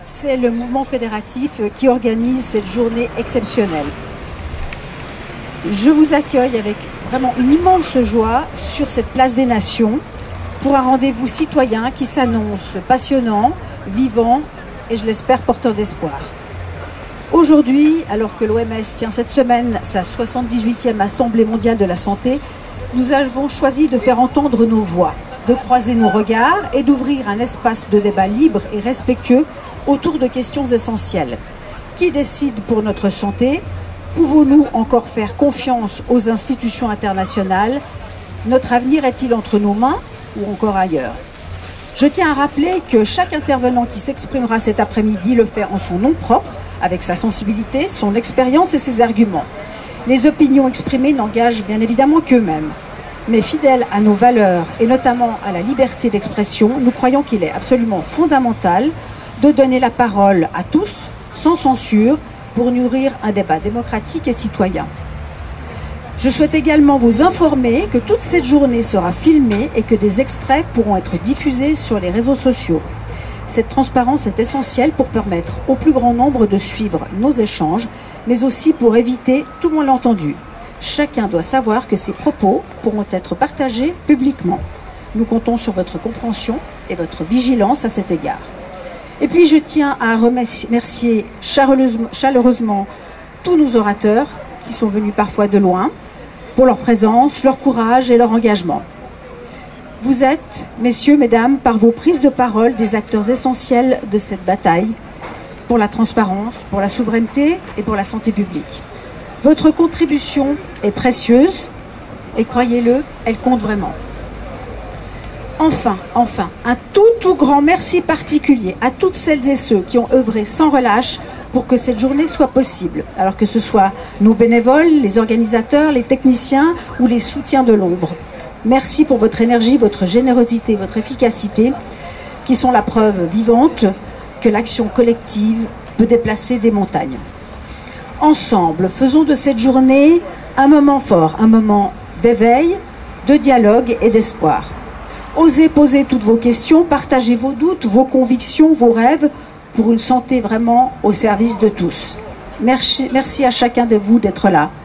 c'est le mouvement fédératif qui organise cette journée exceptionnelle. Je vous accueille avec vraiment une immense joie sur cette place des Nations pour un rendez-vous citoyen qui s'annonce passionnant, vivant et je l'espère porteur d'espoir. Aujourd'hui, alors que l'OMS tient cette semaine sa 78e Assemblée mondiale de la santé, nous avons choisi de faire entendre nos voix, de croiser nos regards et d'ouvrir un espace de débat libre et respectueux autour de questions essentielles. Qui décide pour notre santé? Pouvons-nous encore faire confiance aux institutions internationales? Notre avenir est-il entre nos mains ou encore ailleurs? Je tiens à rappeler que chaque intervenant qui s'exprimera cet après-midi le fait en son nom propre, avec sa sensibilité, son expérience et ses arguments. Les opinions exprimées n'engagent bien évidemment qu'eux-mêmes. Mais fidèles à nos valeurs et notamment à la liberté d'expression, nous croyons qu'il est absolument fondamental de donner la parole à tous, sans censure, pour nourrir un débat démocratique et citoyen. Je souhaite également vous informer que toute cette journée sera filmée et que des extraits pourront être diffusés sur les réseaux sociaux. Cette transparence est essentielle pour permettre au plus grand nombre de suivre nos échanges, mais aussi pour éviter tout malentendu. Chacun doit savoir que ces propos pourront être partagés publiquement. Nous comptons sur votre compréhension et votre vigilance à cet égard. Et puis je tiens à remercier chaleureusement tous nos orateurs qui sont venus parfois de loin pour leur présence, leur courage et leur engagement. Vous êtes, messieurs, mesdames, par vos prises de parole, des acteurs essentiels de cette bataille pour la transparence, pour la souveraineté et pour la santé publique. Votre contribution est précieuse et croyez-le, elle compte vraiment. Enfin, un tout grand merci particulier à toutes celles et ceux qui ont œuvré sans relâche pour que cette journée soit possible. Alors que ce soit nos bénévoles, les organisateurs, les techniciens ou les soutiens de l'ombre. Merci pour votre énergie, votre générosité, votre efficacité, qui sont la preuve vivante que l'action collective peut déplacer des montagnes. Ensemble, faisons de cette journée un moment fort, un moment d'éveil, de dialogue et d'espoir. Osez poser toutes vos questions, partagez vos doutes, vos convictions, vos rêves pour une santé vraiment au service de tous. Merci à chacun de vous d'être là.